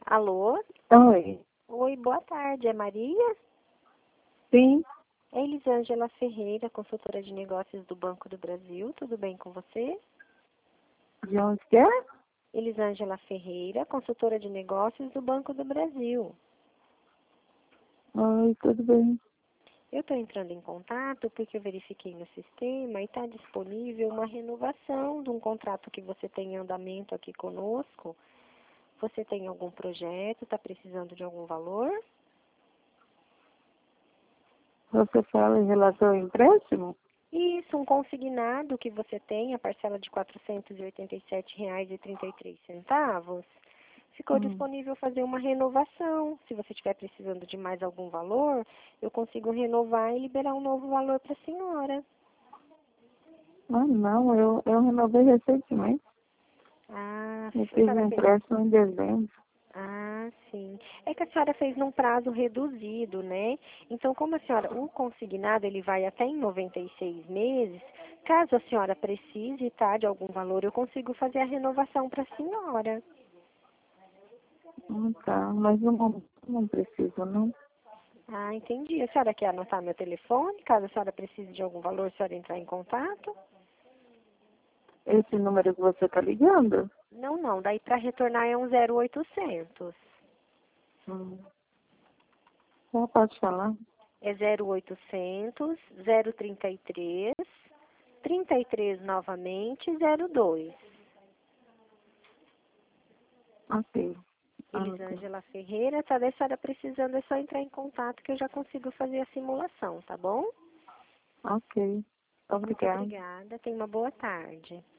Alô? Oi. Oi, boa tarde. É Maria? Sim. É Elisângela Ferreira, consultora de negócios do Banco do Brasil. Tudo bem com você? De onde que é? Elisângela Ferreira, consultora de negócios do Banco do Brasil. Oi, tudo bem. Eu estou entrando em contato porque eu verifiquei no sistema e está disponível uma renovação de um contrato que você tem em andamento aqui conosco. Você tem algum projeto? Está precisando de algum valor? Você fala em relação ao empréstimo? Isso, um consignado que você tem, a parcela de R$ 487,33. Ficou disponível fazer uma renovação. Se você estiver precisando de mais algum valor, eu consigo renovar e liberar um novo valor para a senhora. Ah, não, eu renovei recentemente. Ah, Eu a fiz senhora um fez. empréstimo em dezembro. Ah, sim. É que a senhora fez num prazo reduzido, né? Então, como a senhora, o consignado, ele vai até em 96 meses, caso a senhora precise, tá, de algum valor, eu consigo fazer a renovação para a senhora. Tá, mas não preciso, não. Ah, entendi. A senhora quer anotar meu telefone? Caso a senhora precise de algum valor, a senhora entrar em contato? Esse número que você está ligando? Não, não. Daí para retornar é um 0800. Hum. Já pode falar? É 0800 033 33 novamente 02. Ok. Anotei. Elisângela Ferreira, tá? Daí a senhora precisando é só entrar em contato que eu já consigo fazer a simulação, tá bom? Ok. Muito Obrigada. obrigada. Tenha uma boa tarde.